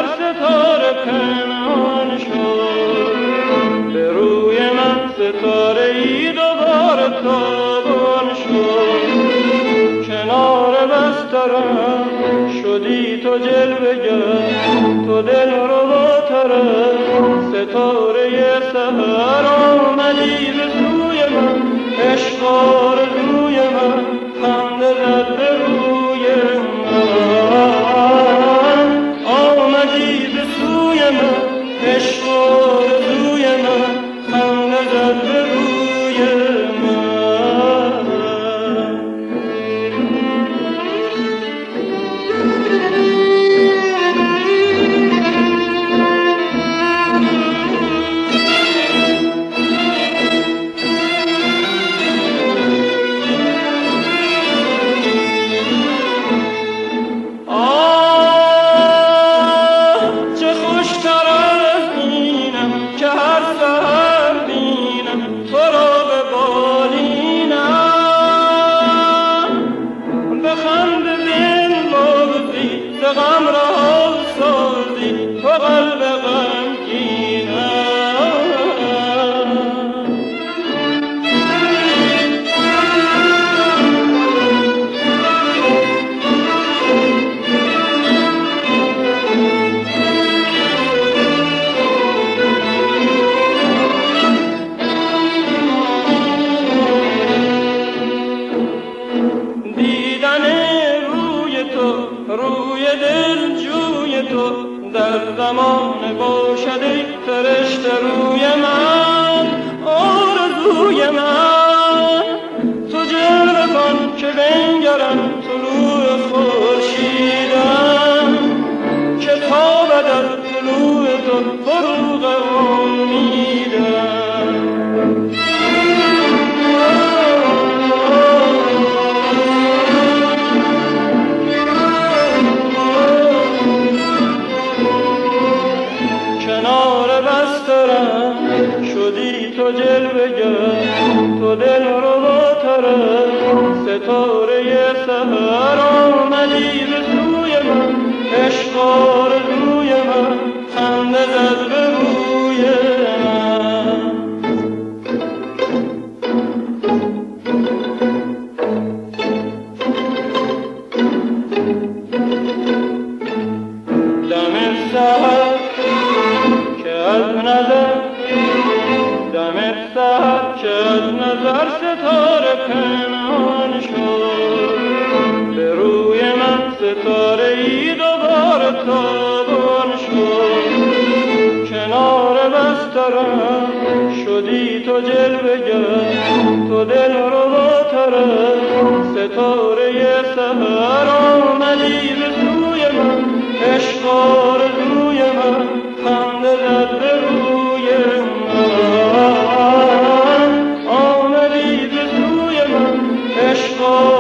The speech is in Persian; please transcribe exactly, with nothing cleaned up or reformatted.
ستاره پنهان شد، به روی من ستاره ای دوباره تابان شد. کنار بسترم شدی تو جلوه‌گر، تو دل رباتره، ستاره سحر آمدی به سوی من، عشق آرزوی من، خنده زد به روی من. آمدی به سوی من، عشق آرزوی من، خنده زد به روی من. غم را سازی تو قلب غمگینم. دیدن روی تو، روی دل جوی تو، در زمان باشد ای فرشته روی من، آرزوی من. تو جلوه کن که بنگرم طلوع خورشیدم، که تابد از طلوع تو فروغ امیدم. شدی تو جلوه‌گر، تو دل رباتره، ستاره سحر آمدی به سوی من، عشق آرزوی من، خنده زد به روی من. دم سحر که از نظر دم سحر که از نظر ستاره پنهان شد، به روی من ستاره ای دوباره تابان شد. کنار بسترم شدی تو جلوه‌گر، تو دل رباتره، ستاره سحر آمدی به سوی من، عشق آرزوی من، خنده زد به روی من. آمدی به سوی من، عشق